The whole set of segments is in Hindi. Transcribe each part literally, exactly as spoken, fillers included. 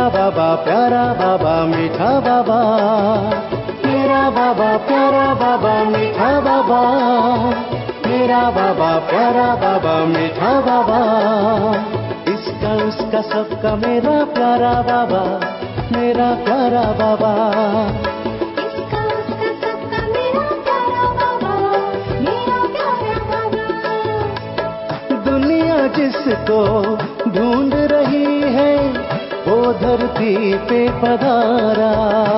बाबा प्यारा बाबा मीठा बाबा, मेरा बाबा प्यारा बाबा मीठा बाबा, मेरा बाबा प्यारा बाबा मीठा बाबा। इसका उसका सबका मेरा प्यारा बाबा, मेरा प्यारा बाबा। इसका उसका सबका मेरा प्यारा बाबा, मेरा प्यारा बाबा। दुनिया जिसको ढूंढ रही है वो धरती पे पधारा,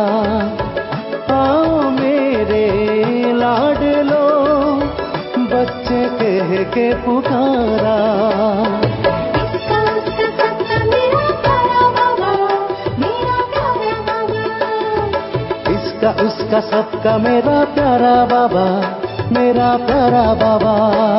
आओ मेरे लाडलो बच्चे कह के पुकारा। इसका उसका सबका मेरा प्यारा बाबा, मेरा प्यारा बाबा। इसका उसका सबका मेरा प्यारा बाबा, मेरा प्यारा बाबा।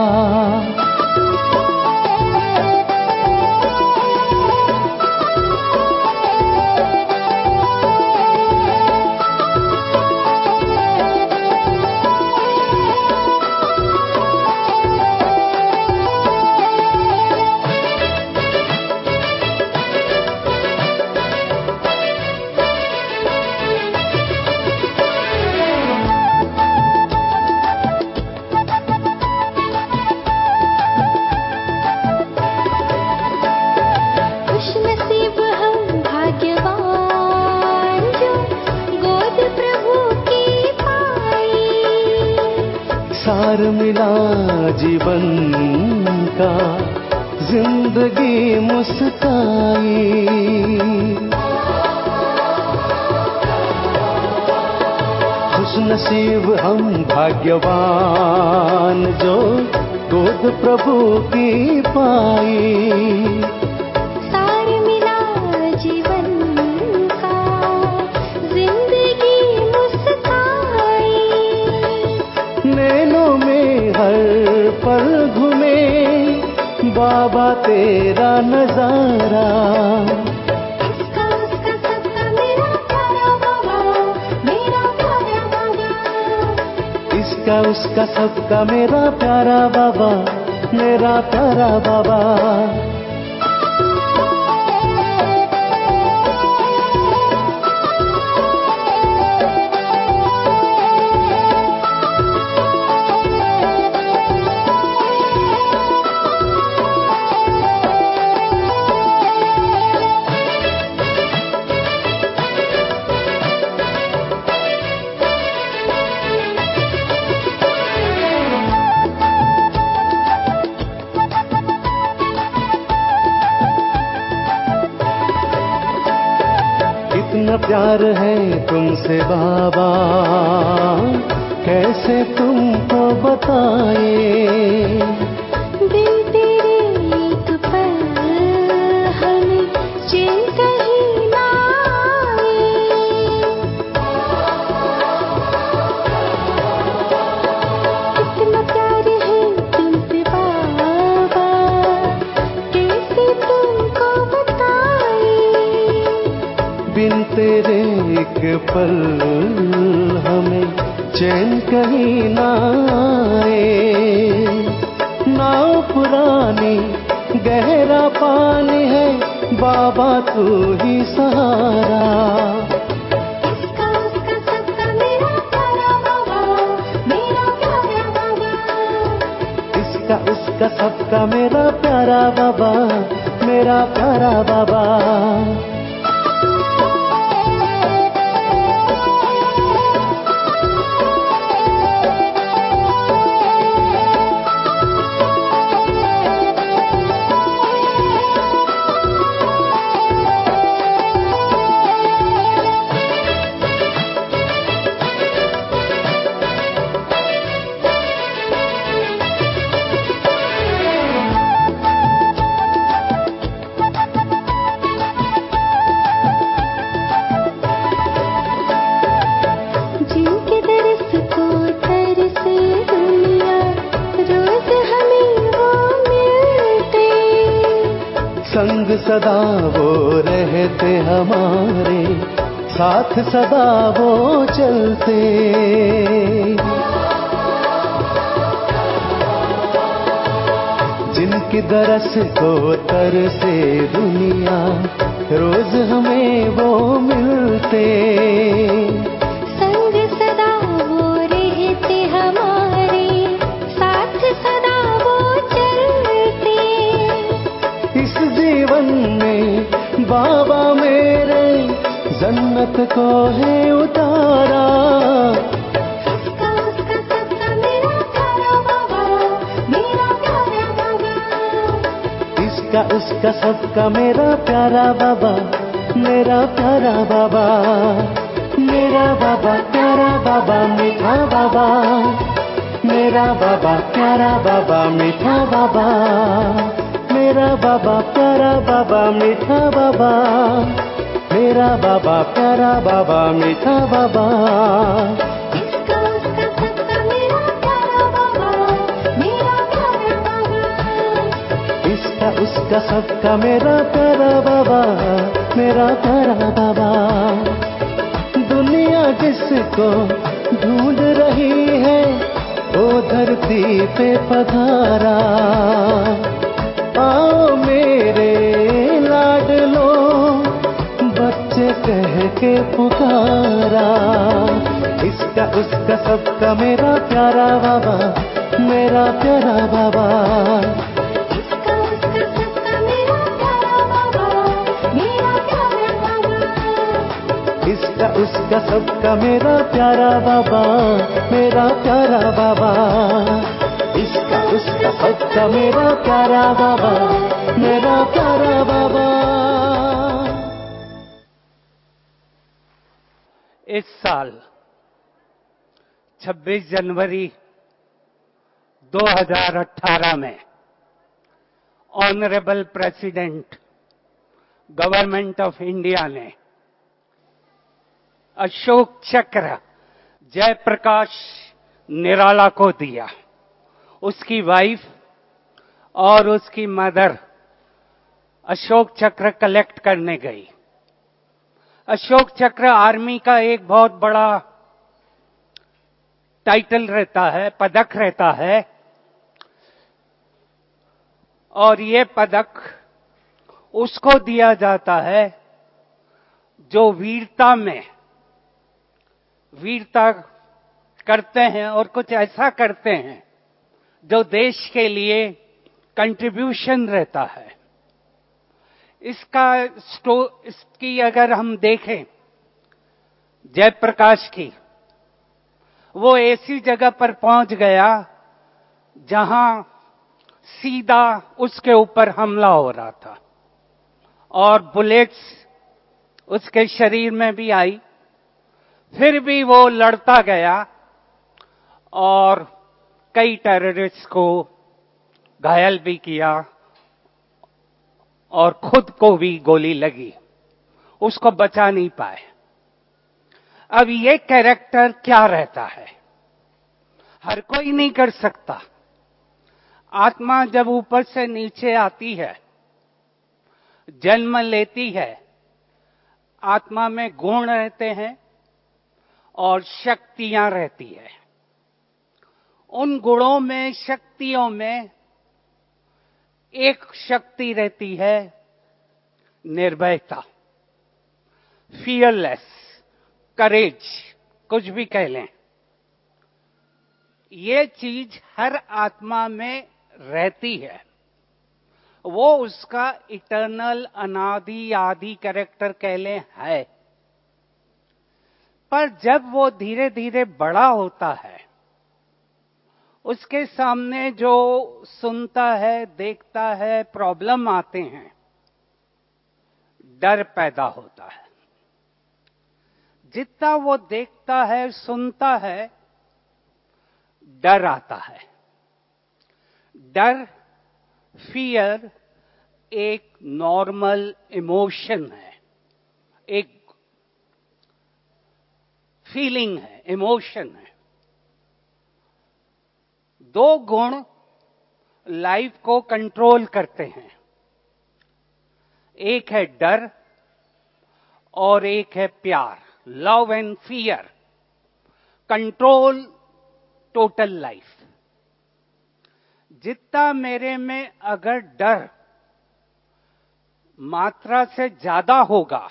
सार मिला जीवन का, जिंदगी मुस्काई। खुश नसीब हम भाग्यवान जो गोद प्रभु की पाई। सार मिला जीवन का, जिंदगी मुस्काई। नैनों में हर पल घूमे बाबा तेरा नजारा। इसका उसका सबका मेरा प्यारा बाबा, मेरा प्यारा बाबा। इसका उसका सबका मेरा प्यारा बाबा, मेरा प्यारा बाबा। इतना प्यार है तुमसे बाबा, कैसे तुमको बताए। बिन तेरे एक पल हमें चैन कहीं ना आए। इतना प्यार है तुमसे बाबा, कैसे तुमको बताए। बिन तेरे एक पल हमें चैन कहीं ना आए। नाव पुरानी गहरा पानी है बाबा तू ही सहारा। इसका उसका सबका मेरा प्यारा बाबा, मेरा प्यारा बाबा। इसका उसका सबका मेरा प्यारा बाबा, मेरा प्यारा बाबा। जिनके दरस को तरसे दुनिया, रोज हमें वो मिलते। संग सदा वो रहते हमारे, साथ सदा वो चलते। जिनकी दरस को तरसे दुनिया, रोज हमें वो मिलते। संग सदा वो रहते हमारे, साथ सदा वो चलते। इस जीवन में बाबा मेरे जन्नत को है उतारा। इसका उसका सबका मेरा प्यारा बाबा, मेरा प्यारा बाबा। इसका उसका सबका मेरा प्यारा बाबा, मेरा प्यारा बाबा। मेरा बाबा प्यारा बाबा मीठा बाबा, मेरा बाबा प्यारा बाबा मीठा बाबा। मेरा बाबा प्यारा बाबा मीठा बाबा, मेरा बाबा प्यारा बाबा मीठा बाबा। इसका उसका सबका मेरा प्यारा बाबा, मेरा प्यारा बाबा। इसका उसका सबका मेरा प्यारा बाबा, मेरा प्यारा बाबा। दुनिया जिसको ढूंढ रही है वो धरती पे पधारा। आओ मेरे लाडलो बच्चे कह के पुकारा। इसका उसका सबका मेरा प्यारा बाबा, मेरा प्यारा बाबा। इसका उसका सबका मेरा प्यारा बाबा, मेरा प्यारा बाबा। इसका उसका सबका मेरा प्यारा बाबा, मेरा प्यारा बाबा। इसका उसका सबका मेरा प्यारा बाबा, मेरा प्यारा बाबा। इस साल छब्बीस जनवरी दो हज़ार अठारह में honourable president Government of India ने अशोक चक्र जयप्रकाश निराला को दिया। उसकी वाइफ और उसकी मदर अशोक चक्र कलेक्ट करने गई। अशोक चक्र आर्मी का एक बहुत बड़ा टाइटल रहता है, पदक रहता है, और ये पदक उसको दिया जाता है जो वीरता में वीरता करते हैं और कुछ ऐसा करते हैं जो देश के लिए कंट्रीब्यूशन रहता है। इसका स्टो इसकी अगर हम देखें जयप्रकाश की, वो ऐसी जगह पर पहुंच गया जहां सीधा उसके ऊपर हमला हो रहा था और बुलेट्स उसके शरीर में भी आई। फिर भी वो लड़ता गया और कई टेररिस्ट को घायल भी किया और खुद को भी गोली लगी, उसको बचा नहीं पाए। अब ये कैरेक्टर क्या रहता है, हर कोई नहीं कर सकता। आत्मा जब ऊपर से नीचे आती है, जन्म लेती है, आत्मा में गुण रहते हैं और शक्तियां रहती है। उन गुणों में, शक्तियों में एक शक्ति रहती है निर्भयता, फियरलेस, करेज, कुछ भी कह लें। ये चीज हर आत्मा में रहती है। वो उसका इटर्नल, अनादि, आदि कैरेक्टर कह लें है। पर जब वो धीरे धीरे बड़ा होता है, उसके सामने जो सुनता है, देखता है, प्रॉब्लम आते हैं, डर पैदा होता है। जितना वो देखता है, सुनता है, डर आता है। डर, फियर एक नॉर्मल इमोशन है, एक फीलिंग है, इमोशन है। दो गुण लाइफ को कंट्रोल करते हैं, एक है डर और एक है प्यार। Love and fear control total life. जितना मेरे में अगर डर मात्रा से ज्यादा होगा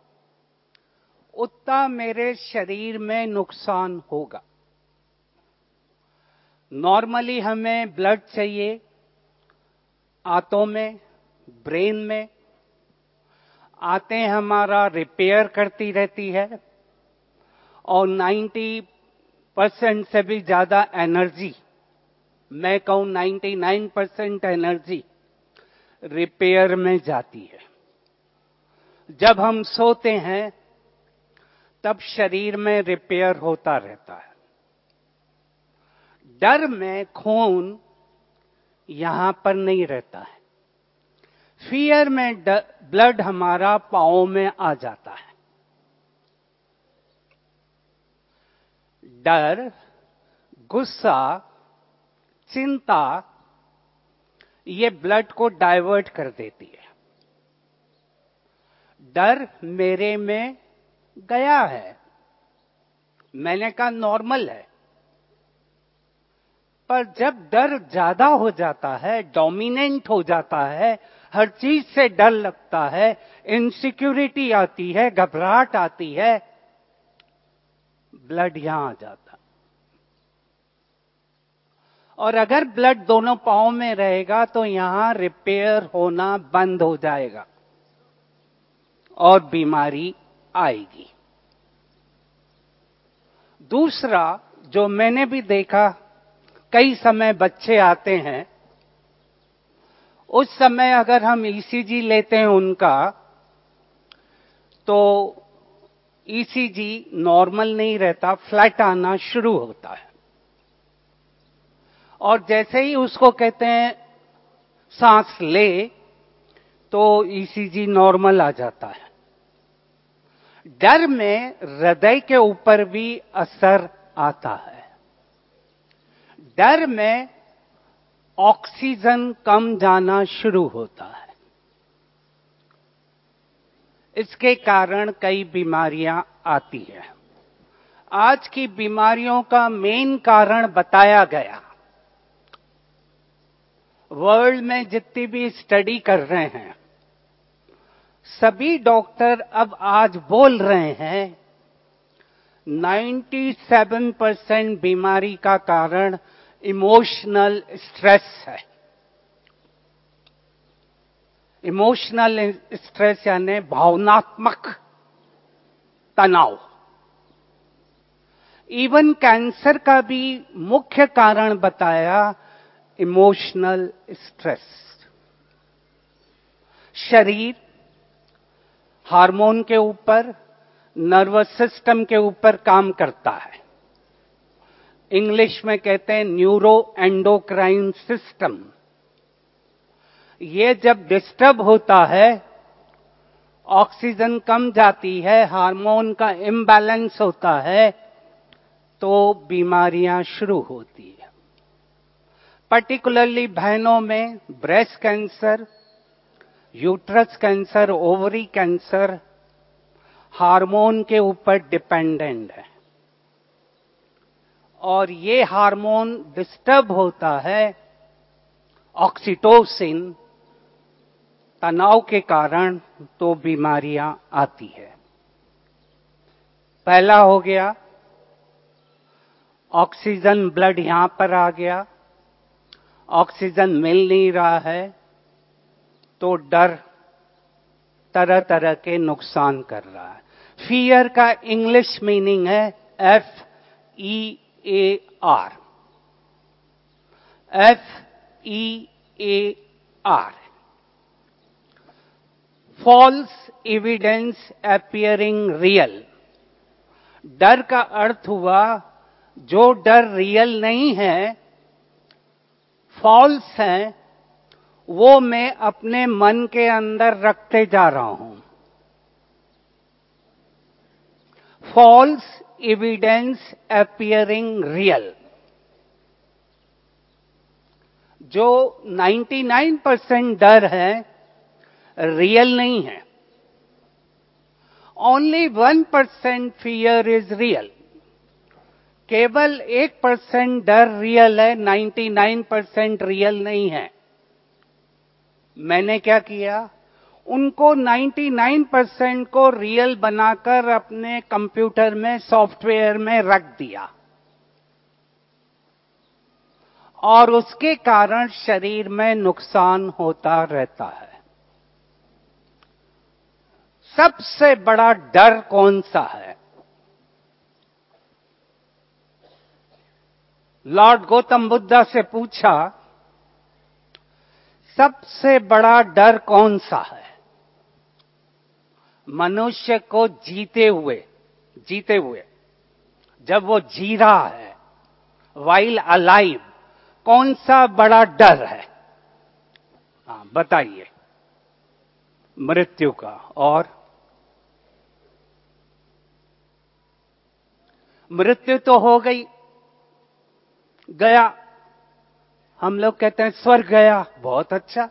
उतना मेरे शरीर में नुकसान होगा। नॉर्मली हमें ब्लड चाहिए आंतों में, ब्रेन में, आंतें हमारा रिपेयर करती रहती है और नब्बे परसेंट से भी ज्यादा एनर्जी, मैं कहूं निन्यानवे परसेंट एनर्जी रिपेयर में जाती है। जब हम सोते हैं तब शरीर में रिपेयर होता रहता है। डर में खून यहां पर नहीं रहता है। फियर में ब्लड हमारा पांव में आ जाता है। डर, गुस्सा, चिंता ये ब्लड को डाइवर्ट कर देती है। डर मेरे में गया है, मैंने कहा नॉर्मल है, पर जब डर ज्यादा हो जाता है, डोमिनेंट हो जाता है, हर चीज से डर लगता है, इनसिक्योरिटी आती है, घबराहट आती है, ब्लड यहां आ जाता। और अगर ब्लड दोनों पांव में रहेगा तो यहां रिपेयर होना बंद हो जाएगा और बीमारी आएगी। दूसरा जो मैंने भी देखा, कई समय बच्चे आते हैं, उस समय अगर हम ईसीजी लेते हैं उनका, तो ईसीजी नॉर्मल नहीं रहता, फ्लैट आना शुरू होता है। और जैसे ही उसको कहते हैं सांस ले, तो ईसीजी नॉर्मल आ जाता है। डर में हृदय के ऊपर भी असर आता है। डर में ऑक्सीजन कम जाना शुरू होता है। इसके कारण कई बीमारियां आती हैं। आज की बीमारियों का मेन कारण बताया गया। वर्ल्ड में जितनी भी स्टडी कर रहे हैं, सभी डॉक्टर अब आज बोल रहे हैं सत्तानवे परसेंट बीमारी का कारण इमोशनल स्ट्रेस है। इमोशनल स्ट्रेस यानी भावनात्मक तनाव। इवन कैंसर का भी मुख्य कारण बताया इमोशनल स्ट्रेस। शरीर हार्मोन के ऊपर, नर्वस सिस्टम के ऊपर काम करता है। इंग्लिश में कहते हैं न्यूरो एंडोक्राइन सिस्टम। ये जब डिस्टर्ब होता है, ऑक्सीजन कम जाती है, हार्मोन का इम्बैलेंस होता है, तो बीमारियां शुरू होती है। पर्टिकुलरली बहनों में breast cancer, uterus cancer, ovary cancer hormone के ऊपर डिपेंडेंट है। और ये हार्मोन डिस्टर्ब होता है ऑक्सीटोसिन तनाव के कारण, तो बीमारियां आती है। पहला हो गया ऑक्सीजन, ब्लड यहां पर आ गया, ऑक्सीजन मिल नहीं रहा है, तो डर तरह तरह के नुकसान कर रहा है। फियर का इंग्लिश मीनिंग है F E A R. F E A R, false evidence appearing real. डर का अर्थ हुआ जो डर रियल नहीं है, फॉल्स है, वो मैं अपने मन के अंदर रखते जा रहा हूं। False evidence appearing real. जो निन्यानवे परसेंट डर है, रियल नहीं है। Only one percent fear is real. केवल एक परसेंट डर रियल है, निन्यानवे परसेंट रियल नहीं है। मैंने क्या किया, उनको निन्यानवे परसेंट को रियल बनाकर अपने कंप्यूटर में, सॉफ्टवेयर में रख दिया और उसके कारण शरीर में नुकसान होता रहता है। सबसे बड़ा डर कौन सा है? लॉर्ड गौतम बुद्धा से पूछा, सबसे बड़ा डर कौन सा है? मनुष्य को जीते हुए जीते हुए जब वो जी रहा है, वाइल अलाइव, कौन सा बड़ा डर है? हाँ बताइए। मृत्यु का। और मृत्यु तो हो गई, गया, हम लोग कहते हैं स्वर्ग गया, बहुत अच्छा।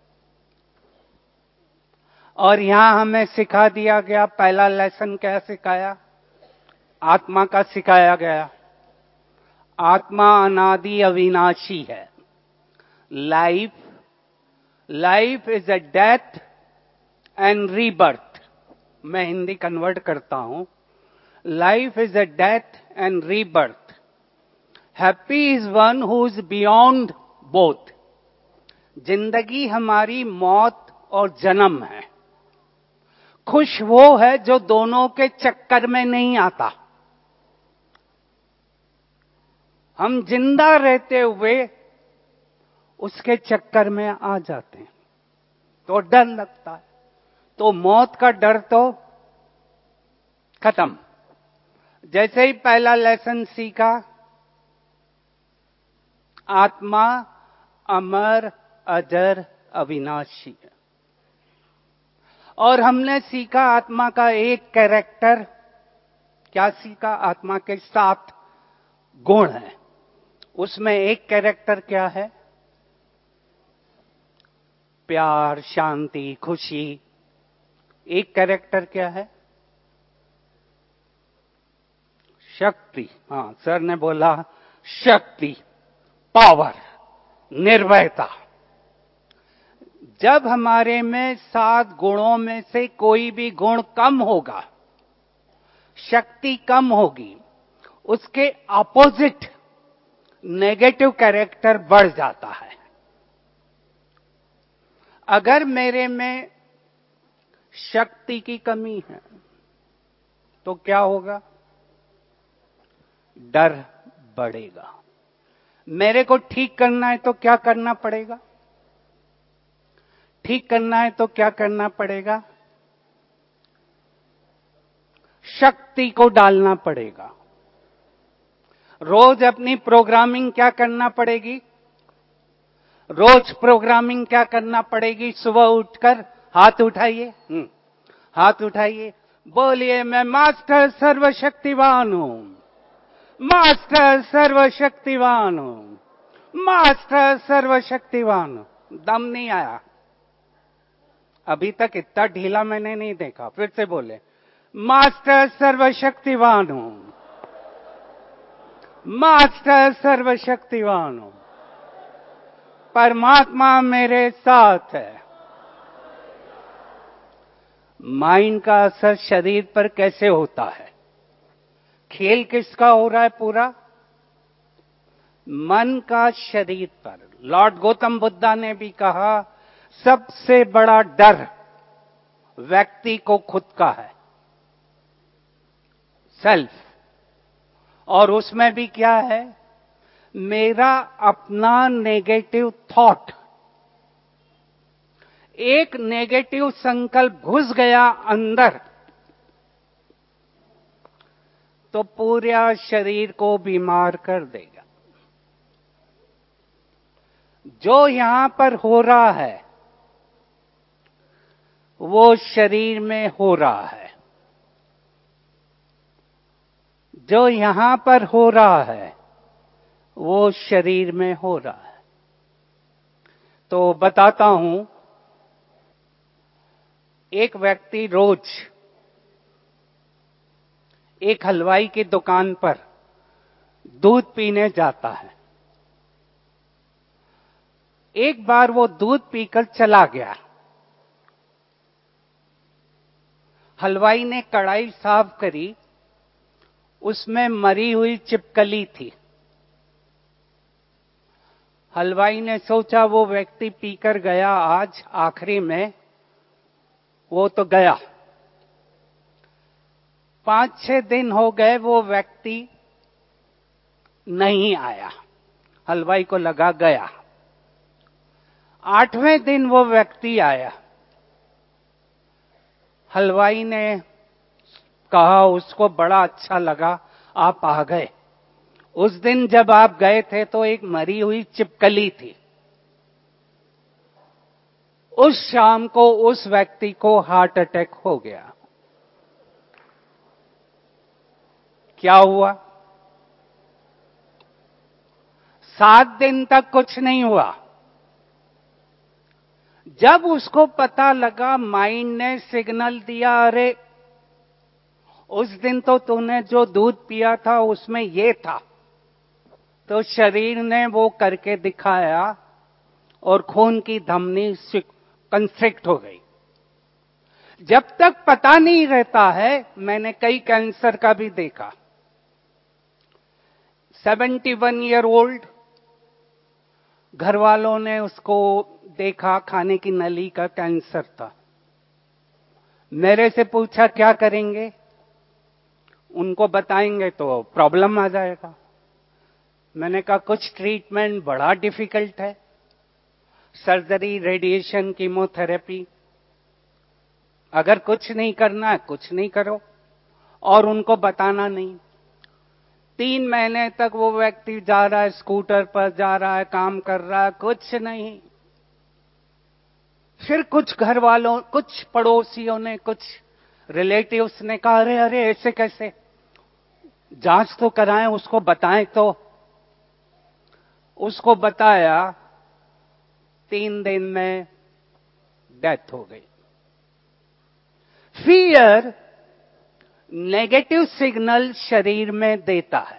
और यहां हमें सिखा दिया गया, पहला लेसन क्या सिखाया? आत्मा का सिखाया गया। आत्मा अनादि अविनाशी है। Life life is a death and rebirth. मैं हिंदी कन्वर्ट करता हूं। Life is a death and rebirth. Happy is one who is beyond both. जिंदगी हमारी मौत और जन्म है। खुश वो है जो दोनों के चक्कर में नहीं आता। हम जिंदा रहते हुए उसके चक्कर में आ जाते हैं तो डर लगता है। तो मौत का डर तो खत्म। जैसे ही पहला लेसन सीखा, आत्मा अमर अजर अविनाशी है। और हमने सीखा आत्मा का एक कैरेक्टर, क्या सीखा? आत्मा के सात गुण हैं। उसमें एक कैरेक्टर क्या है? प्यार, शांति, खुशी। एक कैरेक्टर क्या है? शक्ति। हाँ, सर ने बोला शक्ति, पावर, निर्भयता। जब हमारे में सात गुणों में से कोई भी गुण कम होगा, शक्ति कम होगी, उसके अपोजिट नेगेटिव कैरेक्टर बढ़ जाता है। अगर मेरे में शक्ति की कमी है तो क्या होगा? डर बढ़ेगा। मेरे को ठीक करना है तो क्या करना पड़ेगा? ठीक करना है तो क्या करना पड़ेगा? शक्ति को डालना पड़ेगा। रोज अपनी प्रोग्रामिंग क्या करना पड़ेगी? रोज प्रोग्रामिंग क्या करना पड़ेगी? सुबह उठकर हाथ उठाइए, हाथ उठाइए, बोलिए मैं मास्टर सर्वशक्तिवान हूं, मास्टर सर्वशक्तिवान हूं, मास्टर सर्वशक्तिवान हूं। दम नहीं आया अभी तक, इतना ढीला मैंने नहीं देखा। फिर से बोले, मास्टर सर्वशक्तिवान हूं, मास्टर सर्वशक्तिवान हूं, परमात्मा मेरे साथ है। माइंड का असर शरीर पर कैसे होता है? खेल किसका हो रहा है पूरा? मन का शरीर पर। लॉर्ड गौतम बुद्धा ने भी कहा, सबसे बड़ा डर व्यक्ति को खुद का है, सेल्फ। और उसमें भी क्या है? मेरा अपना नेगेटिव थॉट। एक नेगेटिव संकल्प घुस गया अंदर तो पूरा शरीर को बीमार कर देगा। जो यहां पर हो रहा है वो शरीर में हो रहा है। जो यहां पर हो रहा है वो शरीर में हो रहा है। तो बताता हूं, एक व्यक्ति रोज एक हलवाई की दुकान पर दूध पीने जाता है। एक बार वो दूध पीकर चला गया हलवाई ने कढ़ाई साफ करी, उसमें मरी हुई छिपकली थी। हलवाई ने सोचा वो व्यक्ति पीकर गया, आज आखिरी में वो तो गया। पांच छह दिन हो गए, वो व्यक्ति नहीं आया। हलवाई को लगा गया। आठवें दिन वो व्यक्ति आया। हलवाई ने कहा, उसको बड़ा अच्छा लगा आप आ गए। उस दिन जब आप गए थे तो एक मरी हुई छिपकली थी। उस शाम को उस व्यक्ति को हार्ट अटैक हो गया। क्या हुआ? सात दिन तक कुछ नहीं हुआ। जब उसको पता लगा, माइंड ने सिग्नल दिया, अरे उस दिन तो तूने जो दूध पिया था उसमें ये था, तो शरीर ने वो करके दिखाया और खून की धमनी कंस्ट्रिक्ट हो गई। जब तक पता नहीं रहता है, मैंने कई कैंसर का भी देखा। सेवेंटी वन ईयर ओल्ड, घर वालों ने उसको देखा, खाने की नली का कैंसर था। मेरे से पूछा क्या करेंगे? उनको बताएंगे तो प्रॉब्लम आ जाएगा। मैंने कहा कुछ ट्रीटमेंट बड़ा डिफिकल्ट है, सर्जरी, रेडिएशन, कीमोथेरेपी। अगर कुछ नहीं करना है, कुछ नहीं करो, और उनको बताना नहीं। तीन महीने तक वो व्यक्ति जा रहा है, स्कूटर पर जा रहा है, काम कर रहा है, कुछ नहीं। फिर कुछ घर वालों, कुछ पड़ोसियों ने, कुछ रिलेटिव्स ने कहा, अरे अरे ऐसे कैसे, जांच तो कराएं, उसको बताएं। तो उसको बताया, तीन दिन में डेथ हो गई। फियर नेगेटिव सिग्नल शरीर में देता है,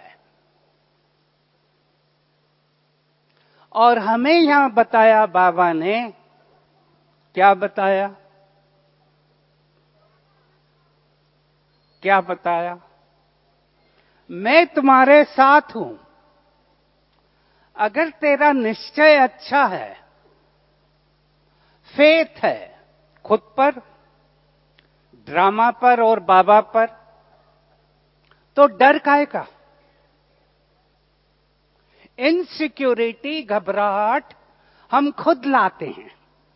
और हमें यहां बताया बाबा ने, क्या बताया? क्या बताया? मैं तुम्हारे साथ हूं। अगर तेरा निश्चय अच्छा है, फेथ है खुद पर, ड्रामा पर और बाबा पर, तो डर काहे का? इनसिक्योरिटी, घबराहट हम खुद लाते हैं।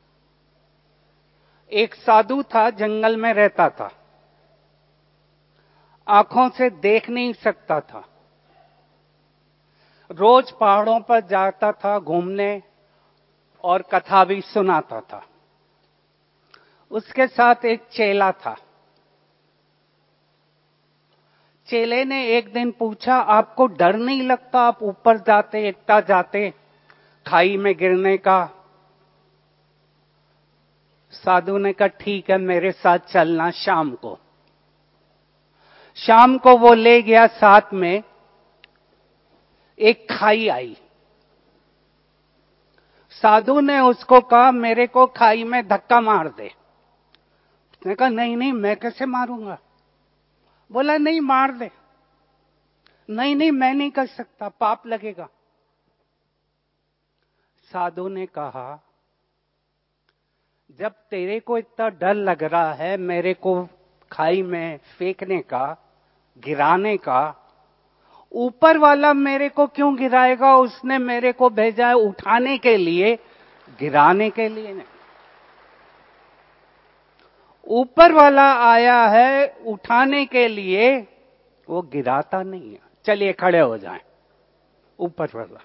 एक साधु था, जंगल में रहता था, आंखों से देख नहीं सकता था। रोज पहाड़ों पर जाता था घूमने और कथा भी सुनाता था। उसके साथ एक चेला था। चेले ने एक दिन पूछा, आपको डर नहीं लगता, आप ऊपर जाते, एकता जाते, खाई में गिरने का? साधु ने कहा, ठीक है, मेरे साथ चलना शाम को। शाम को वो ले गया, साथ में एक खाई आई। साधु ने उसको कहा, मेरे को खाई में धक्का मार दे। उसने कहा, नहीं नहीं, मैं कैसे मारूंगा? बोला, नहीं मार दे। नहीं नहीं, मैं नहीं कर सकता, पाप लगेगा। साधु ने कहा, जब तेरे को इतना डर लग रहा है मेरे को खाई में फेंकने का, गिराने का, ऊपर वाला मेरे को क्यों गिराएगा? उसने मेरे को भेजा है उठाने के लिए, गिराने के लिए नहीं। ऊपर वाला आया है उठाने के लिए, वो गिराता नहीं है। चलिए खड़े हो जाएं। ऊपर वाला,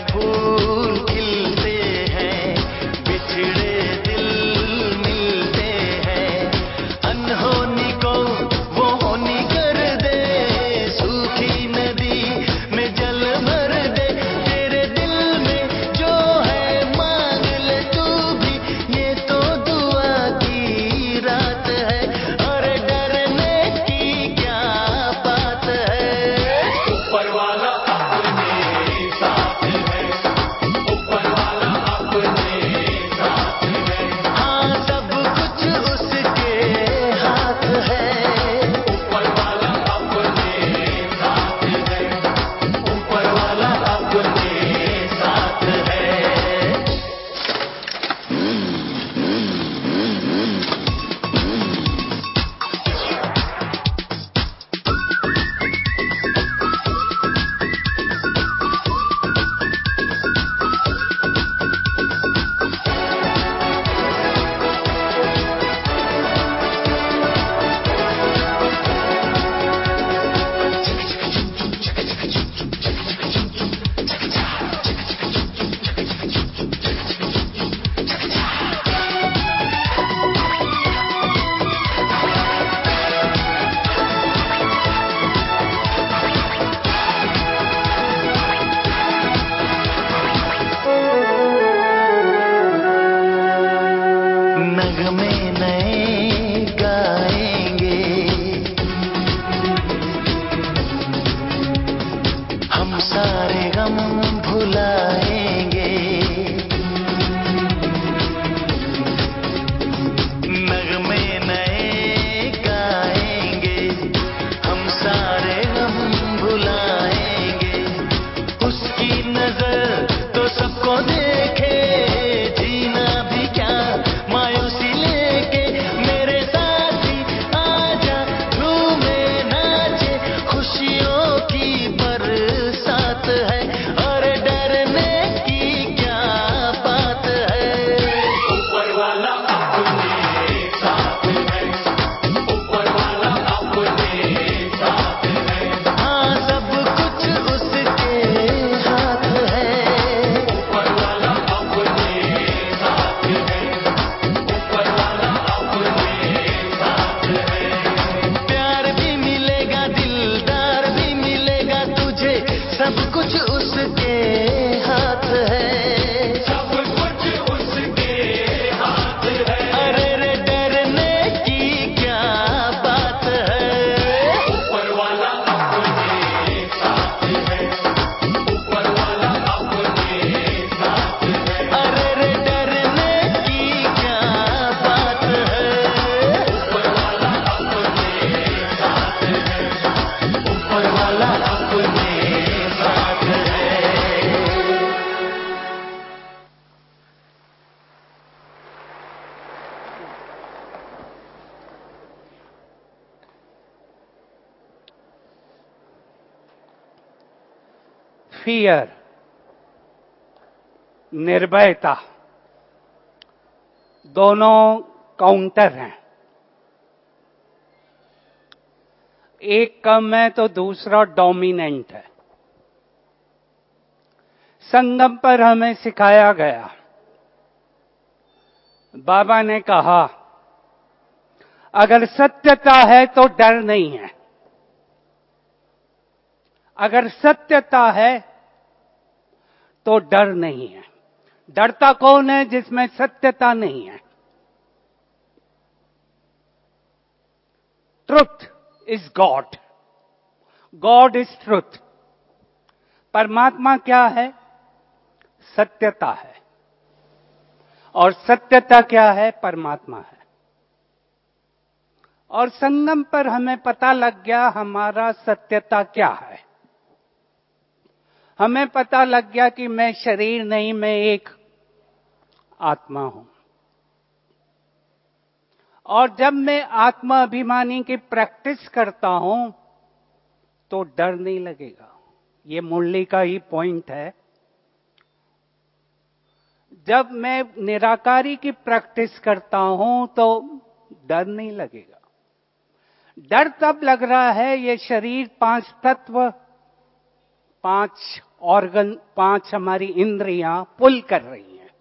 फूल खिलते हैं, बिछड़े दिल मिलते हैं, अनहोनी को वो होनी कर दे, सूखी नदी में जल भर दे, तेरे दिल में जो है मांग ले तू भी, ये तो दुआ की रात है, और डरने की क्या बात है। ऊपर वाला अपने साथ है, ऊपर वाला अपने साथ है, हाँ सब कुछ उसके हाथ है, ऊपर वाला अपने साथ है, ऊपर वाला अपने साथ है। नगमे नए गाएंगे, हम सारे गम भुलाएंगे, नगमे नए गाएंगे, हम सारे गम भुलाएंगे, उसकी नजर तो सबको देखे, जीना भी क्या मायूसी लेके, मेरे साथी आजा झूमे नाचे, खुशियों की बरसात है, और डरने की क्या बात है। ऊपर वाला अपने साथ है, ऊपर वाला अपने साथ है, हाँ सब कुछ उसके हाथ है, ऊपर वाला अपने साथ है, ऊपर वाला अपने साथ है। प्यार भी मिलेगा, दिलदार भी मिलेगा तुझे, सब कुछ उसके हाथ है, सब कुछ उसके हाथ है, अरे रे डरने की क्या बात है। ऊपर वाला अपने साथ है, ऊपर वाला अपने साथ है, अरे रे डरने की क्या बात है। ऊपर वाला अपने साथ है, ऊपर वाला अपने साथ है। फियर, निर्भयता, दोनों काउंटर हैं, एक कम है तो दूसरा डोमिनेंट है। संगम पर हमें सिखाया गया, बाबा ने कहा अगर सत्यता है तो डर नहीं है, अगर सत्यता है तो डर नहीं है। डरता कौन है? जिसमें सत्यता नहीं है। Truth is God, God is truth. परमात्मा क्या है? सत्यता है। और सत्यता क्या है? परमात्मा है। और संगम पर हमें पता लग गया हमारा सत्यता क्या है। हमें पता लग गया कि मैं शरीर नहीं, मैं एक आत्मा हूं। और जब मैं आत्मा अभिमानी की प्रैक्टिस करता हूं तो डर नहीं लगेगा। ये मुरली का ही पॉइंट है। जब मैं निराकारी की प्रैक्टिस करता हूं तो डर नहीं लगेगा। डर तब लग रहा है ये शरीर पांच तत्व, पांच ऑर्गन, पांच हमारी इंद्रियां पुल कर रही हैं,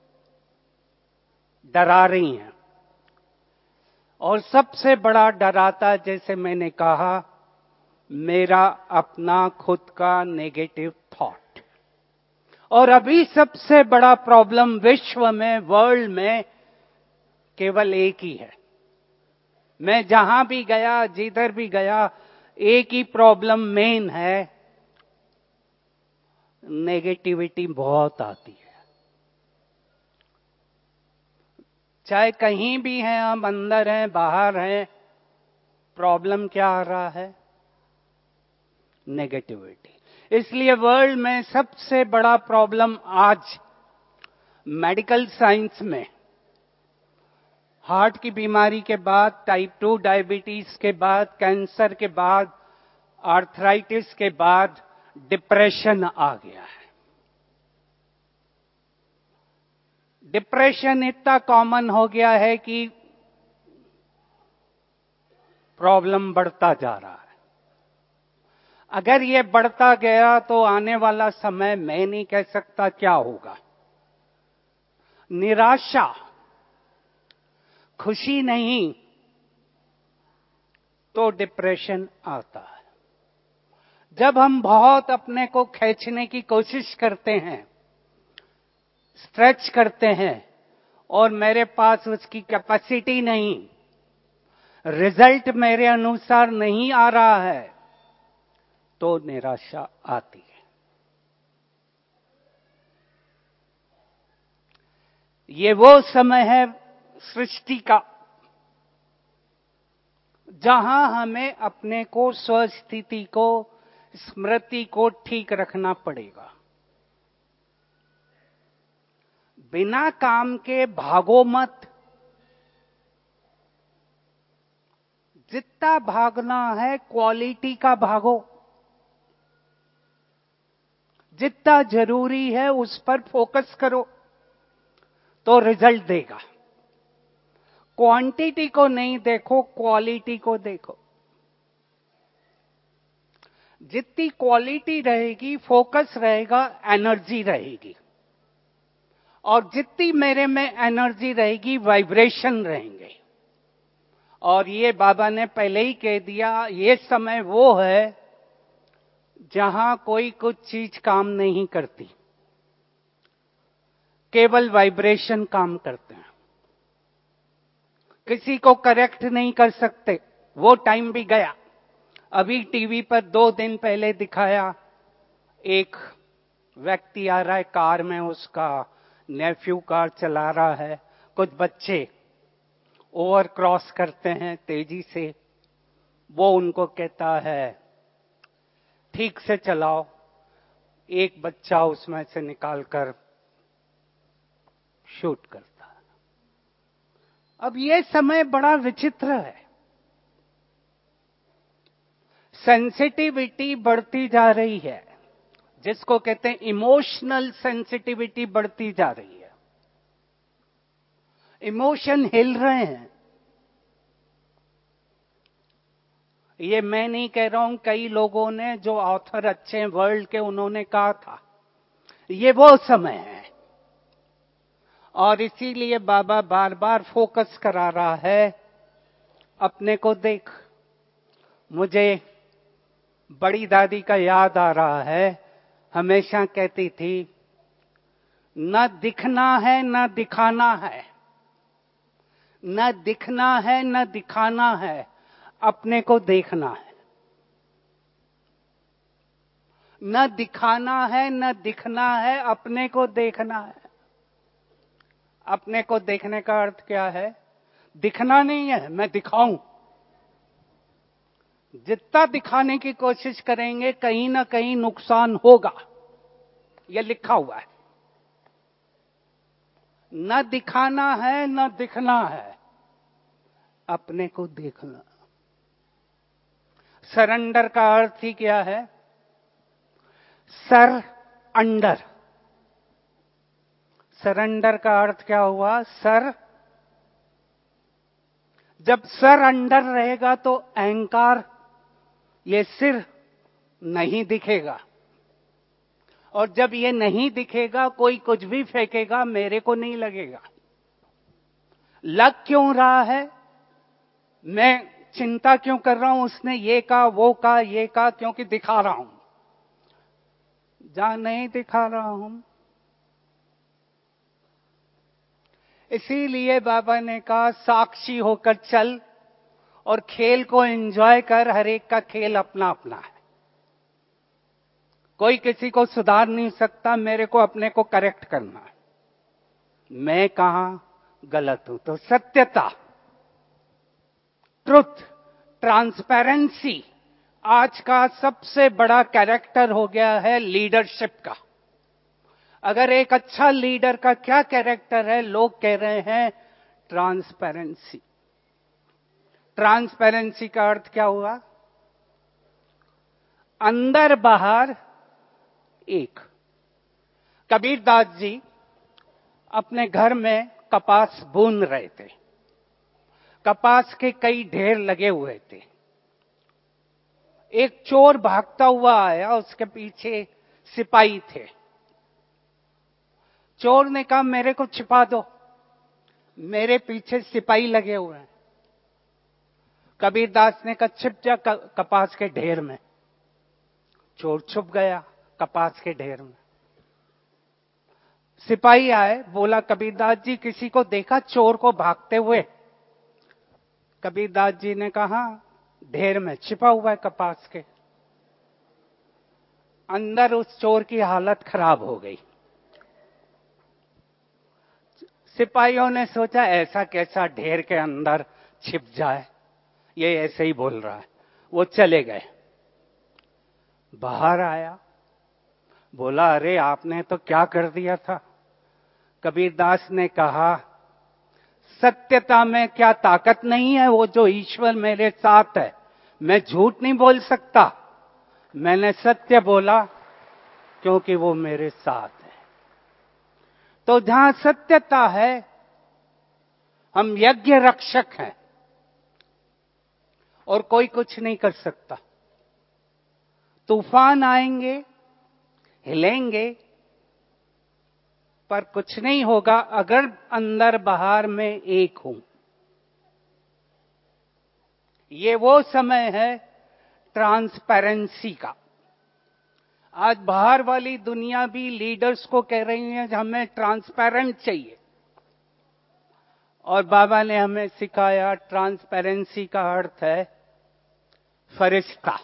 डरा रही हैं। और सबसे बड़ा डराता, जैसे मैंने कहा, मेरा अपना खुद का नेगेटिव थॉट। और अभी सबसे बड़ा प्रॉब्लम विश्व में, वर्ल्ड में केवल एक ही है। मैं जहां भी गया, जिधर भी गया, एक ही प्रॉब्लम मेन है, नेगेटिविटी बहुत आती है। चाहे कहीं भी हैं हम, अंदर हैं बाहर हैं, प्रॉब्लम क्या आ रहा है? नेगेटिविटी। इसलिए वर्ल्ड में सबसे बड़ा प्रॉब्लम आज मेडिकल साइंस में, हार्ट की बीमारी के बाद, टाइप टू डायबिटीज के बाद, कैंसर के बाद, आर्थराइटिस के बाद डिप्रेशन आ गया है। डिप्रेशन इतना कॉमन हो गया है कि प्रॉब्लम बढ़ता जा रहा है। अगर ये बढ़ता गया तो आने वाला समय मैं नहीं कह सकता क्या होगा। निराशा, खुशी नहीं तो डिप्रेशन आता है। जब हम बहुत अपने को खींचने की कोशिश करते हैं, स्ट्रेच करते हैं, और मेरे पास उसकी कैपेसिटी नहीं, रिजल्ट मेरे अनुसार नहीं आ रहा है, तो निराशा आती है। ये वो समय है सृष्टि का जहां हमें अपने को, स्वस्थिति को, स्मृति को ठीक रखना पड़ेगा। बिना काम के भागो मत। जितना भागना है क्वालिटी का भागो, जितना जरूरी है उस पर फोकस करो तो रिजल्ट देगा। क्वांटिटी को नहीं देखो, क्वालिटी को देखो। जितनी क्वालिटी रहेगी, फोकस रहेगा, एनर्जी रहेगी। और जितनी मेरे में एनर्जी रहेगी, वाइब्रेशन रहेंगे। और ये बाबा ने पहले ही कह दिया, ये समय वो है जहां कोई कुछ चीज काम नहीं करती, केवल वाइब्रेशन काम करते हैं। किसी को करेक्ट नहीं कर सकते, वो टाइम भी गया। अभी टीवी पर दो दिन पहले दिखाया, एक व्यक्ति आ रहा है कार में, उसका नेफ्यू कार चला रहा है, कुछ बच्चे ओवर क्रॉस करते हैं तेजी से, वो उनको कहता है ठीक से चलाओ। एक बच्चा उसमें से निकालकर शूट करता है। अब ये समय बड़ा विचित्र है। सेंसिटिविटी बढ़ती जा रही है, जिसको कहते हैं इमोशनल सेंसिटिविटी बढ़ती जा रही है। इमोशन हिल रहे हैं। ये मैं नहीं कह रहा हूं, कई लोगों ने, जो ऑथर अच्छे हैं वर्ल्ड के, उन्होंने कहा था ये वो समय है। और इसीलिए बाबा बार बार फोकस करा रहा है, अपने को देख। मुझे बड़ी दादी का याद आ रहा है, हमेशा कहती थी, न दिखना है न दिखाना है, न दिखना है न दिखाना है, अपने को देखना है। न दिखाना है न दिखना है, अपने को देखना है। अपने को देखने का अर्थ क्या है? दिखना नहीं है मैं दिखाऊं। जितना दिखाने की कोशिश करेंगे कहीं ना कहीं नुकसान होगा, यह लिखा हुआ है। न दिखाना है न दिखना है, अपने को देखना। सरेंडर का अर्थ ही क्या है? Sir under. सरेंडर का अर्थ क्या हुआ? सर। जब सर अंडर रहेगा तो अहंकार, ये सिर नहीं दिखेगा। और जब ये नहीं दिखेगा, कोई कुछ भी फेंकेगा, मेरे को नहीं लगेगा। लग क्यों रहा है? मैं चिंता क्यों कर रहा हूं? उसने ये कहा, वो कहा, ये कहा, क्योंकि दिखा रहा हूं। जहां नहीं दिखा रहा हूं, इसीलिए बाबा ने कहा साक्षी होकर चल और खेल को एंजॉय कर। हर एक का खेल अपना अपना है, कोई किसी को सुधार नहीं सकता। मेरे को अपने को करेक्ट करना है, मैं कहां गलत हूं। तो सत्यता, ट्रुथ, ट्रांसपेरेंसी आज का सबसे बड़ा कैरेक्टर हो गया है लीडरशिप का। अगर एक अच्छा लीडर का क्या कैरेक्टर है? लोग कह रहे हैं ट्रांसपेरेंसी। ट्रांसपेरेंसी का अर्थ क्या हुआ? अंदर बाहर एक। कबीरदास जी अपने घर में कपास बून रहे थे। कपास के कई ढेर लगे हुए थे। एक चोर भागता हुआ आया, उसके पीछे सिपाही थे। चोर ने कहा मेरे को छिपा दो, मेरे पीछे सिपाही लगे हुए हैं। कबीरदास ने कहा छिप जा कपास के ढेर में। चोर छुप गया कपास के ढेर में। सिपाही आए, बोला कबीरदास जी किसी को देखा चोर को भागते हुए? कबीरदास जी ने कहा ढेर में छिपा हुआ है कपास के। अंदर उस चोर की हालत खराब हो गई। सिपाहियों ने सोचा ऐसा कैसा ढेर के अंदर छिप जाए, ये ऐसे ही बोल रहा है। वो चले गए। बाहर आया, बोला अरे आपने तो क्या कर दिया था? कबीरदास ने कहा सत्यता में क्या ताकत नहीं है? वो जो ईश्वर मेरे साथ है, मैं झूठ नहीं बोल सकता। मैंने सत्य बोला क्योंकि वो मेरे साथ है। तो जहां सत्यता है, हम यज्ञ रक्षक हैं और कोई कुछ नहीं कर सकता। तूफान आएंगे, हिलेंगे, पर कुछ नहीं होगा अगर अंदर बाहर में एक हूं। ये वो समय है ट्रांसपेरेंसी का। आज बाहर वाली दुनिया भी लीडर्स को कह रही है कि हमें ट्रांसपेरेंट चाहिए, और बाबा ने हमें सिखाया ट्रांसपेरेंसी का अर्थ है फरिश्ता।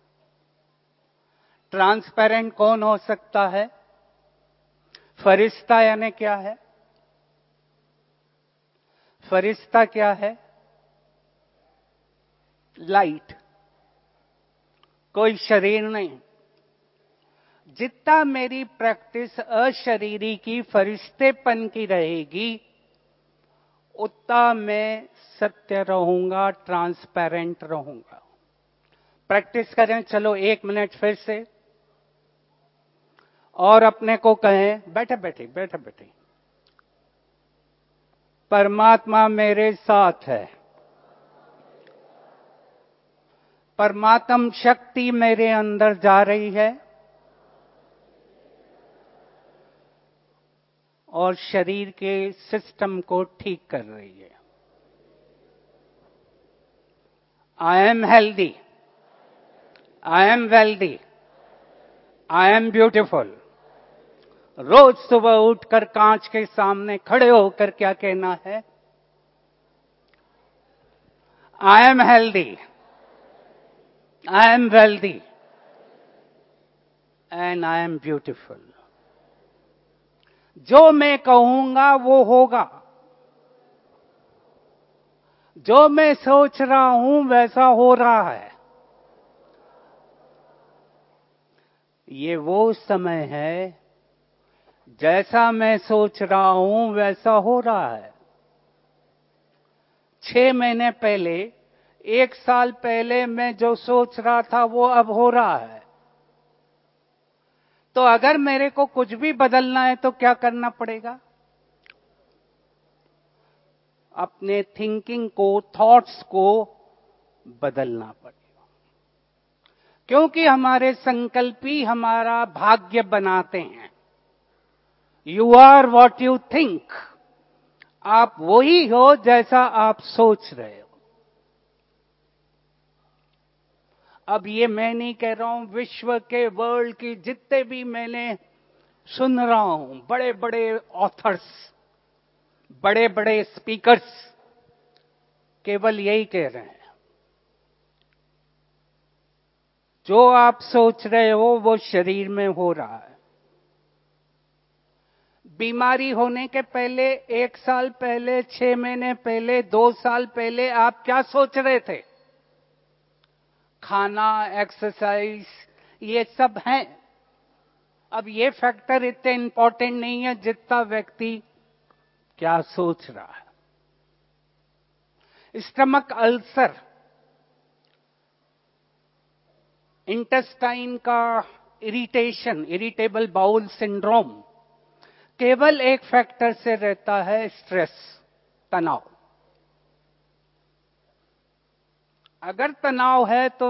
ट्रांसपेरेंट कौन हो सकता है? फरिश्ता यानी क्या है? फरिश्ता क्या है? लाइट, कोई शरीर नहीं। जितना मेरी प्रैक्टिस अशरीरी की फरिश्तेपन की रहेगी, उतना मैं सत्य रहूंगा, ट्रांसपेरेंट रहूंगा। प्रैक्टिस करें, चलो एक मिनट फिर से, और अपने को कहें बैठे बैठे बैठे बैठे परमात्मा मेरे साथ है, परमात्म शक्ति मेरे अंदर जा रही है और शरीर के सिस्टम को ठीक कर रही है। I am healthy, I am wealthy, I am beautiful. रोज सुबह उठकर कांच के सामने खड़े होकर क्या कहना है? I am healthy, I am wealthy and I am beautiful. जो मैं कहूंगा वो होगा, जो मैं सोच रहा हूं वैसा हो रहा है। ये वो समय है जैसा मैं सोच रहा हूं वैसा हो रहा है। छह महीने पहले, एक साल पहले मैं जो सोच रहा था वो अब हो रहा है। तो अगर मेरे को कुछ भी बदलना है तो क्या करना पड़ेगा? अपने थिंकिंग को, थॉट्स को बदलना पड़ेगा। क्योंकि हमारे संकल्प ही हमारा भाग्य बनाते हैं। You are what you think. आप वही हो जैसा आप सोच रहे हो। अब ये मैं नहीं कह रहा हूं, विश्व के वर्ल्ड की जितने भी मैंने सुन रहा हूं, बड़े बड़े ऑथर्स, बड़े बड़े स्पीकर्स केवल यही कह रहे हैं, जो आप सोच रहे हो वो शरीर में हो रहा है। बीमारी होने के पहले, एक साल पहले, छह महीने पहले, दो साल पहले आप क्या सोच रहे थे? खाना, एक्सरसाइज, ये सब हैं। अब ये फैक्टर इतने इंपॉर्टेंट नहीं है जितना व्यक्ति क्या सोच रहा है। स्टमक अल्सर, इंटेस्टाइन का इरिटेशन, इरिटेबल बाउल सिंड्रोम, केवल एक फैक्टर से रहता है, स्ट्रेस, तनाव। अगर तनाव है तो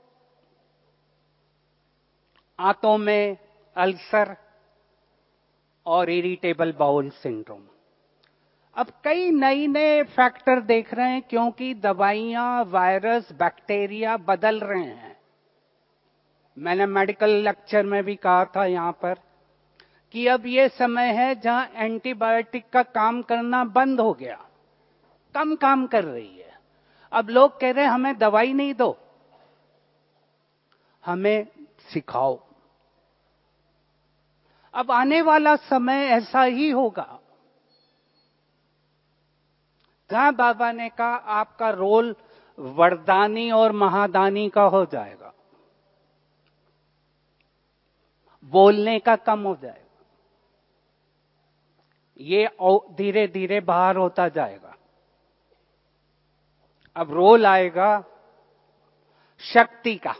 आंतों में अल्सर और इरिटेबल बाउल सिंड्रोम। अब कई नए नए फैक्टर देख रहे हैं, क्योंकि दवाइयां, वायरस, बैक्टीरिया बदल रहे हैं। मैंने मेडिकल लेक्चर में भी कहा था यहां पर कि अब ये समय है जहां एंटीबायोटिक का काम करना बंद हो गया, कम काम कर रही है। अब लोग कह रहे हैं हमें दवाई नहीं दो, हमें सिखाओ। अब आने वाला समय ऐसा ही होगा जहां बाबा ने कहा आपका रोल वरदानी और महादानी का हो जाएगा, बोलने का कम हो जाएगा। ये धीरे धीरे बाहर होता जाएगा। अब रोल आएगा शक्ति का।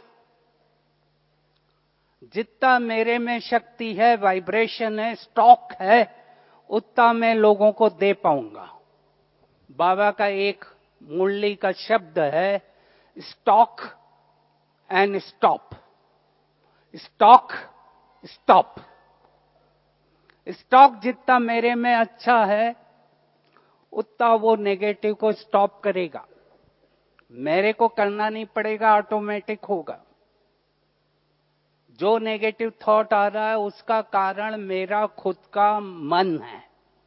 जितना मेरे में शक्ति है, वाइब्रेशन है, स्टॉक है, उतना मैं लोगों को दे पाऊंगा। बाबा का एक मुरली का शब्द है, stock and stop. Stock, stop. Stock जितना मेरे में अच्छा है, उतना वो नेगेटिव को स्टॉप करेगा। मेरे को करना नहीं पड़ेगा, ऑटोमेटिक होगा। जो नेगेटिव थॉट आ रहा है उसका कारण मेरा खुद का मन है,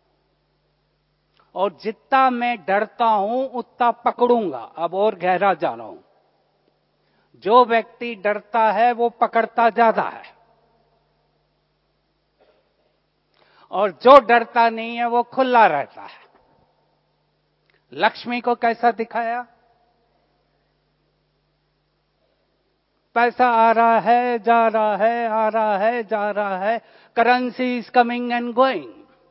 और जितना मैं डरता हूं उतना पकड़ूंगा। अब और गहरा जा रहा हूं। जो व्यक्ति डरता है वो पकड़ता ज्यादा है, और जो डरता नहीं है वो खुला रहता है। लक्ष्मी को कैसा दिखाया? पैसा आ रहा है, जा रहा है, आ रहा है, जा रहा है, currency is coming and going,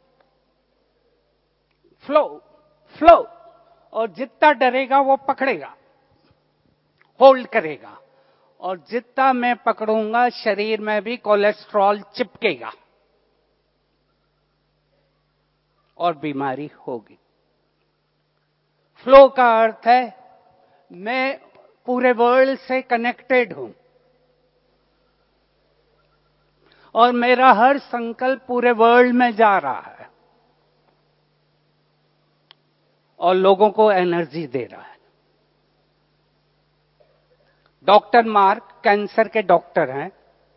flow flow. और जितना डरेगा वो पकड़ेगा, होल्ड करेगा। और जितना मैं पकड़ूंगा, शरीर में भी कोलेस्ट्रॉल चिपकेगा और बीमारी होगी। फ्लो का अर्थ है मैं पूरे वर्ल्ड से कनेक्टेड हूं, और मेरा हर संकल्प पूरे वर्ल्ड में जा रहा है और लोगों को एनर्जी दे रहा है। डॉक्टर मार्क कैंसर के डॉक्टर हैं।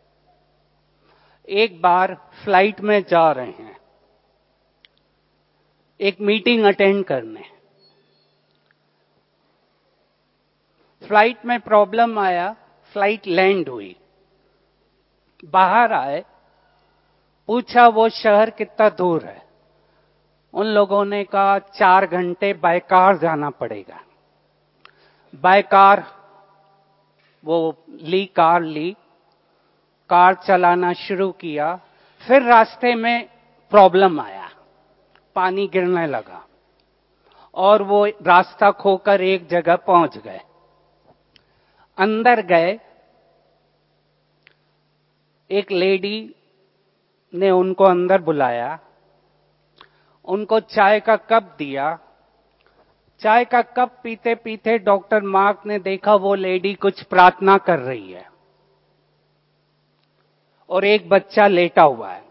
एक बार फ्लाइट में जा रहे हैं एक मीटिंग अटेंड करने। फ्लाइट में प्रॉब्लम आया, फ्लाइट लैंड हुई। बाहर आए, पूछा वो शहर कितना दूर है। उन लोगों ने कहा चार घंटे बाय कार जाना पड़ेगा। बाय कार वो ली, कार ली, कार चलाना शुरू किया। फिर रास्ते में प्रॉब्लम आया, पानी गिरने लगा और वो रास्ता खोकर एक जगह पहुंच गए। अंदर गए, एक लेडी ने उनको अंदर बुलाया, उनको चाय का कप दिया। चाय का कप पीते पीते डॉक्टर मार्क ने देखा वो लेडी कुछ प्रार्थना कर रही है। और एक बच्चा लेटा हुआ है।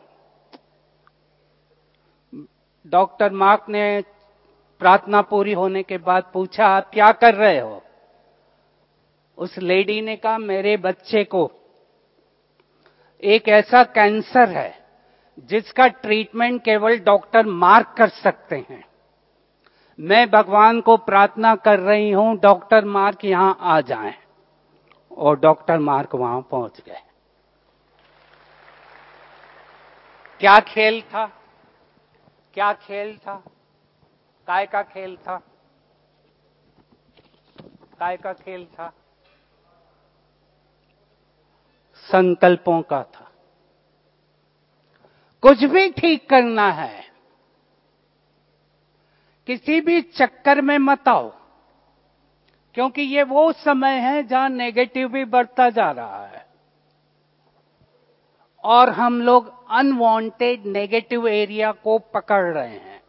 डॉक्टर मार्क ने प्रार्थना पूरी होने के बाद पूछा, आप क्या कर रहे हो? उस लेडी ने कहा, मेरे बच्चे को एक ऐसा कैंसर है जिसका ट्रीटमेंट केवल डॉक्टर मार्क कर सकते हैं। मैं भगवान को प्रार्थना कर रही हूं डॉक्टर मार्क यहां आ जाएं। और डॉक्टर मार्क वहां पहुंच गए। क्या खेल था? क्या खेल था? काय का खेल था? काय का खेल था? संकल्पों का था। कुछ भी ठीक करना है, किसी भी चक्कर में मत आओ, क्योंकि ये वो समय है जहां नेगेटिव भी बढ़ता जा रहा है और हम लोग अनवांटेड नेगेटिव एरिया को पकड़ रहे हैं।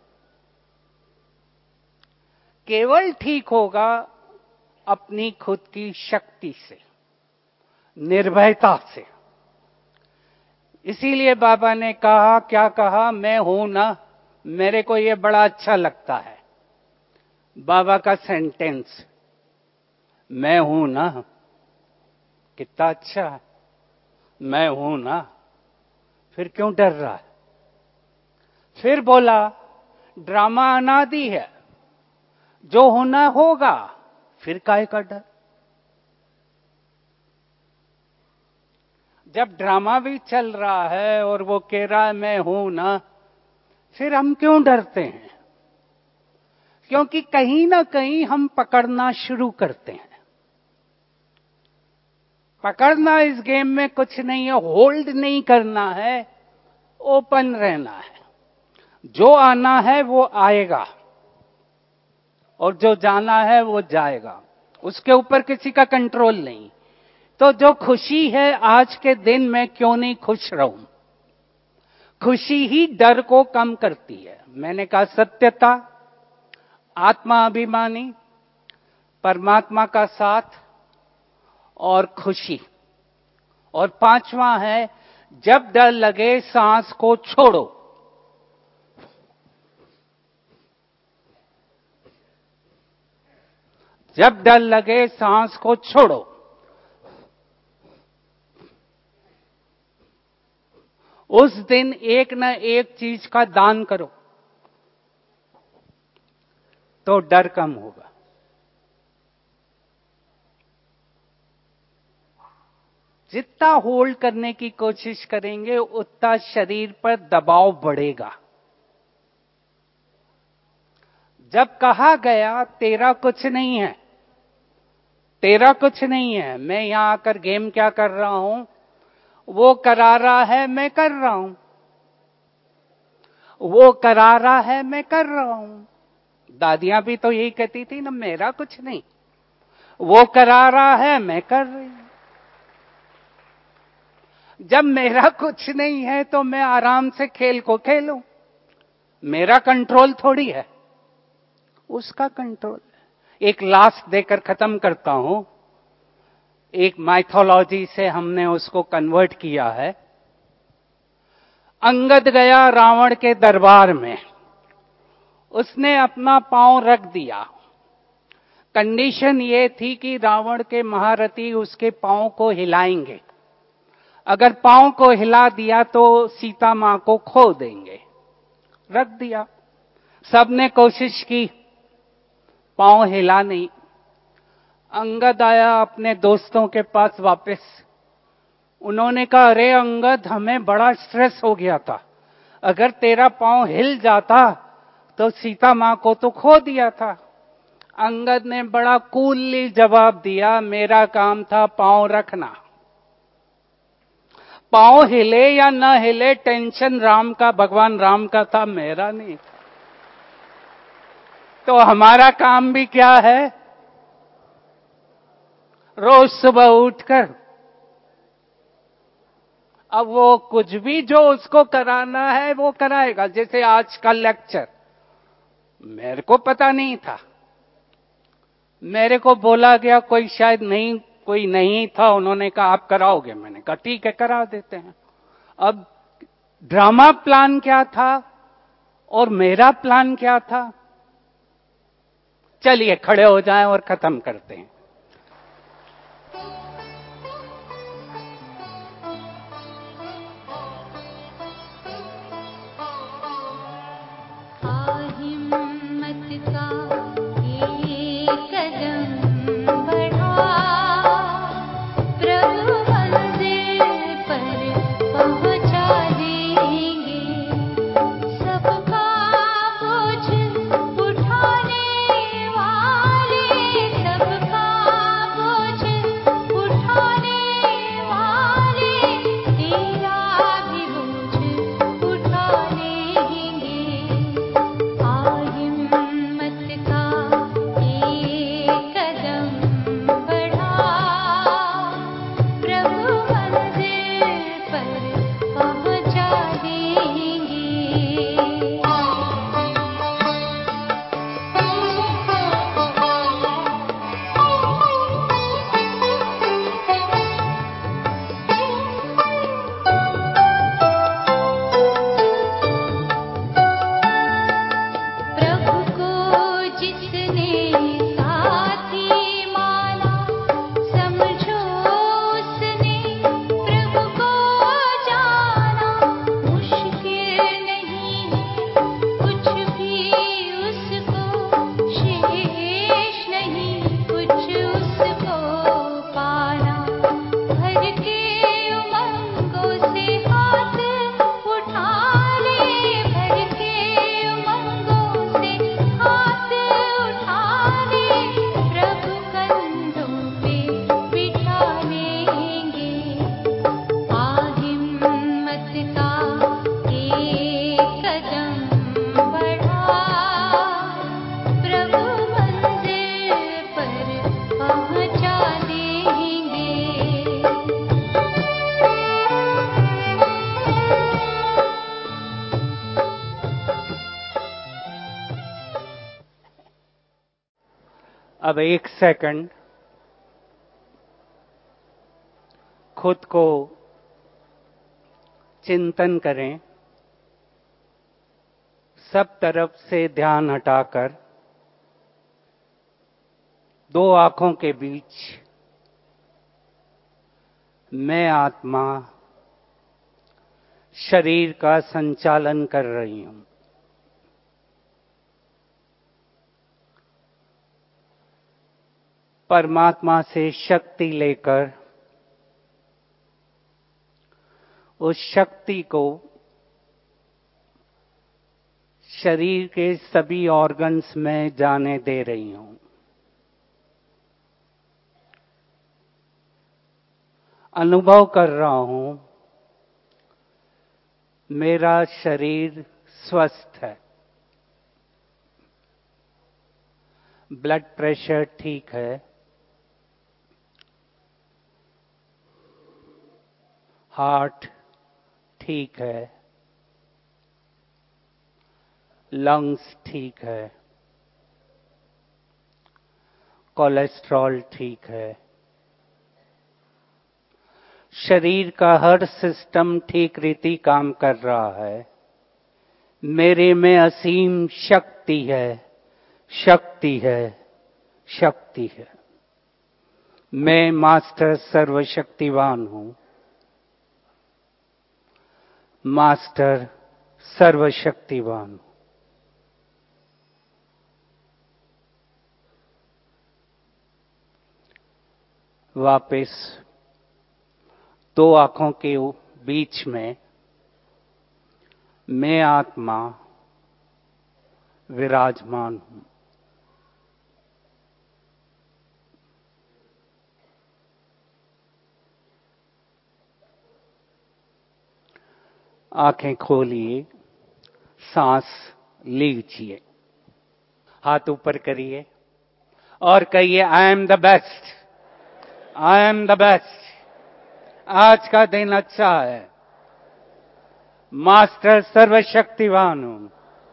केवल ठीक होगा अपनी खुद की शक्ति से, निर्भयता से। इसीलिए बाबा ने कहा, क्या कहा? मैं हूं ना। मेरे को ये बड़ा अच्छा लगता है बाबा का सेंटेंस, मैं हूं ना। कितना अच्छा है, मैं हूं ना। फिर क्यों डर रहा है? फिर बोला, ड्रामा अनादि है, जो होना होगा, फिर काहे का डर? जब ड्रामा भी चल रहा है और वो कह रहा है मैं हूं ना, फिर हम क्यों डरते हैं? क्योंकि कहीं ना कहीं हम पकड़ना शुरू करते हैं। पकड़ना इस गेम में कुछ नहीं है, होल्ड नहीं करना है, ओपन रहना है। जो आना है वो आएगा और जो जाना है वो जाएगा, उसके ऊपर किसी का कंट्रोल नहीं। तो जो खुशी है आज के दिन में क्यों नहीं खुश रहूं? खुशी ही डर को कम करती है। मैंने कहा सत्यता, आत्मा अभिमानी, परमात्मा का साथ और खुशी। और पांचवा है, जब डर लगे सांस को छोड़ो। जब डर लगे सांस को छोड़ो। उस दिन एक न एक चीज का दान करो तो डर कम होगा। जितना होल्ड करने की कोशिश करेंगे उतना शरीर पर दबाव बढ़ेगा। जब कहा गया तेरा कुछ नहीं है, तेरा कुछ नहीं है, मैं यहां आकर गेम क्या कर रहा हूं, वो करा रहा है मैं कर रहा हूं, वो करा रहा है मैं कर रहा हूं। दादियां भी तो यही कहती थी ना, मेरा कुछ नहीं, वो करा रहा है मैं कर रही हूं। जब मेरा कुछ नहीं है तो मैं आराम से खेल को खेलूं। मेरा कंट्रोल थोड़ी है, उसका कंट्रोल है। एक लास्ट देकर खत्म करता हूं। एक माइथोलॉजी से हमने उसको कन्वर्ट किया है। अंगद गया रावण के दरबार में, उसने अपना पांव रख दिया। कंडीशन ये थी कि रावण के महारथी उसके पांव को हिलाएंगे। अगर पांव को हिला दिया तो सीता मां को खो देंगे। रख दिया। सबने कोशिश की, पांव हिला नहीं। अंगद आया अपने दोस्तों के पास वापस। उन्होंने कहा, अरे अंगद, हमें बड़ा स्ट्रेस हो गया था, अगर तेरा पांव हिल जाता तो सीता मां को तो खो दिया था। अंगद ने बड़ा कूलली जवाब दिया, मेरा काम था पांव रखना। पांव हिले या न हिले टेंशन राम का, भगवान राम का था, मेरा नहीं। तो हमारा काम भी क्या है? रोज सुबह उठकर अब वो कुछ भी जो उसको कराना है वो कराएगा। जैसे आज का लेक्चर मेरे को पता नहीं था, मेरे को बोला गया, कोई शायद नहीं कोई नहीं था, उन्होंने कहा आप कराओगे। मैंने कहा ठीक है, करा देते हैं। अब ड्रामा प्लान क्या था और मेरा प्लान क्या था? चलिए खड़े हो जाएं और खत्म करते हैं। हिम्मत का एक कदम बढ़ा, प्रभु मंजिल पर पहुंचा देंगे। सबका बोझ उठाने वाले, सबका बोझ उठाने वाले, तेरा भी बोझ उठा लेंगे। हिम्मत का एक कदम बढ़ा, प्रभु मंजिल पर पहुंचा देंगे। प्रभु को जिसने साथी माना, समझो उसने प्रभु को जाना। मुश्किल नहीं है कुछ भी उसको, शेष नहीं कुछ उसको पाना। भर के उमंगों से हाथ उठा ले, भर के उमंगों से हाथ उठा ले, प्रभु कंधों पे बिठा लेंगे। आ हिम्मत का एक कदम बढ़ा, प्रभु मंजिल पर पहुंचा देंगे। अब एक सेकंड खुद को चिंतन करें, सब तरफ से ध्यान हटाकर दो आंखों के बीच मैं आत्मा शरीर का संचालन कर रही हूं। परमात्मा से शक्ति लेकर उस शक्ति को शरीर के सभी ऑर्गन्स में जाने दे रही हूं। अनुभव कर रहा हूं मेरा शरीर स्वस्थ है, ब्लड प्रेशर ठीक है, हार्ट ठीक है, लंग्स ठीक है, कोलेस्ट्रॉल ठीक है, शरीर का हर सिस्टम ठीक रीति काम कर रहा है। मेरे में असीम शक्ति है, शक्ति है, शक्ति है। मैं मास्टर सर्वशक्तिवान हूं, मास्टर सर्वशक्तिवान हूं। वापस दो आंखों के बीच में मैं आत्मा विराजमान हूं। आंखें खोलिए, सांस लीजिए, हाथ ऊपर करिए और कहिए I am the best, I am the best. आज का दिन अच्छा है, मास्टर सर्वशक्तिवान हूं,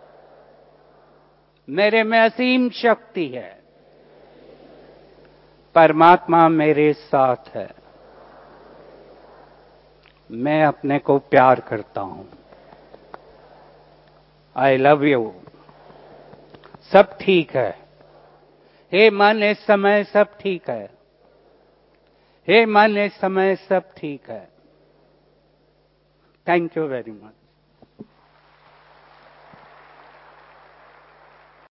मेरे में असीम शक्ति है, परमात्मा मेरे साथ है। मैं अपने को प्यार करता हूं। I love you. सब ठीक है। हे मन इस समय सब ठीक है। हे मन इस समय सब ठीक है। Thank you very much.